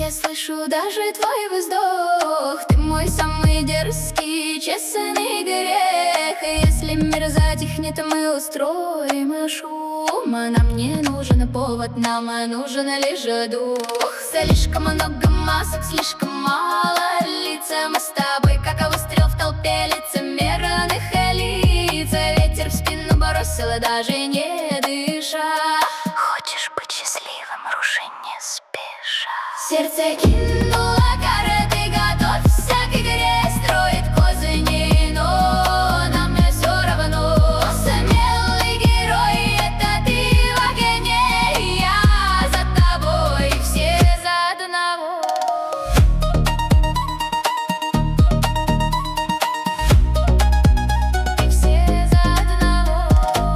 я слышу даже твой вздох. Ты мой самый дерзкий, честный грех. И если мир затихнет, мы устроим шум. Нам не нужен повод, нам нужен лишь дух. Слишком много масок, слишком мало лиц. Мы с тобой, как выстрел в толпе лицемерных лиц. Ветер в спину бросил, даже не дыша. Хочешь быть счастливым, руши не спеша. Сердце кинуло карты, готовься к игре. Строит козни, но нам все равно. Смелый герой, это ты в огне. Я за тобой, все за одного. И все за одного.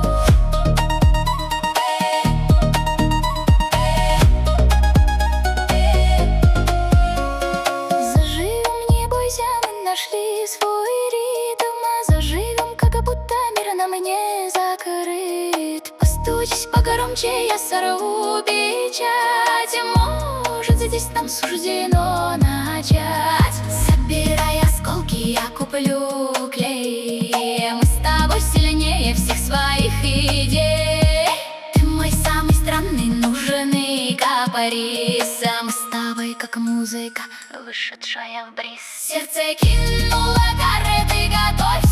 Заживем, не бойся, мы нашли свой ритм. Заживем, как будто мир нам не закрыт. Постучись погромче, я сорву печать. Может, здесь нам суждено начать. Собирай осколки, я куплю клей. Мы с тобой сильнее всех своих идей. Ты мой самый странный, нужный каприз. Мы с тобой, как музыка, Вышедшая в бриз. сердце кинуло карты, готовься